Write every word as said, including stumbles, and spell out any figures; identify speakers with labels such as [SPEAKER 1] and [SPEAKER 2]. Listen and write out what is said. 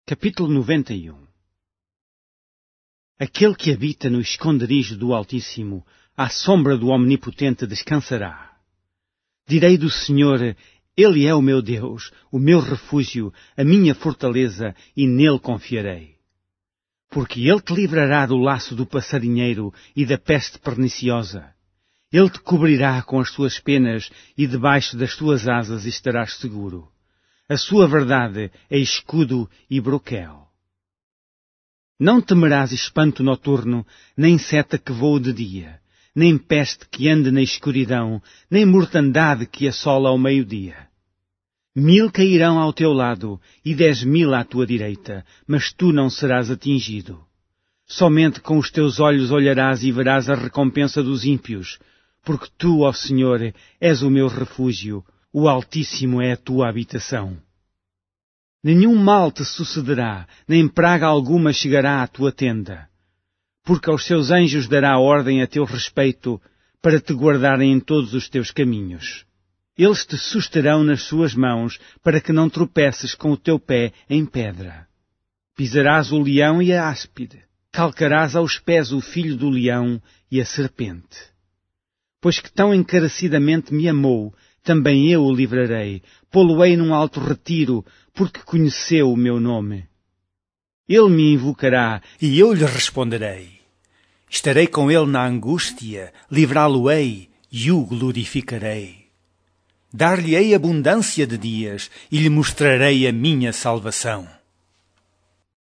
[SPEAKER 1] Capítulo noventa e um. Aquele que habita no esconderijo do Altíssimo, à sombra do Omnipotente descansará. Direi do Senhor, Ele é o meu Deus, o meu refúgio, a minha fortaleza, e nele confiarei. Porque Ele te livrará do laço do passarinheiro e da peste perniciosa. Ele te cobrirá com as suas penas e debaixo das suas asas estarás seguro. A sua verdade é escudo e broquel. Não temerás espanto noturno, nem seta que voe de dia, nem peste que ande na escuridão, nem mortandade que assola ao meio-dia. Mil cairão ao teu lado e dez mil à tua direita, mas tu não serás atingido. Somente com os teus olhos olharás e verás a recompensa dos ímpios, porque tu, ó Senhor, és o meu refúgio, o Altíssimo é a tua habitação. Nenhum mal te sucederá, nem praga alguma chegará à tua tenda, porque aos seus anjos dará ordem a teu respeito, para te guardarem em todos os teus caminhos. Eles te susterão nas suas mãos, para que não tropeces com o teu pé em pedra. Pisarás o leão e a áspide, calcarás aos pés o filho do leão e a serpente. Pois que tão encarecidamente me amou, também eu o livrarei, pô-lo-ei num alto retiro, porque conheceu o meu nome. Ele me invocará, e eu lhe responderei. Estarei com ele na angústia, livrá-lo-ei, e o glorificarei. Dar-lhe-ei abundância de dias, e lhe mostrarei a minha salvação.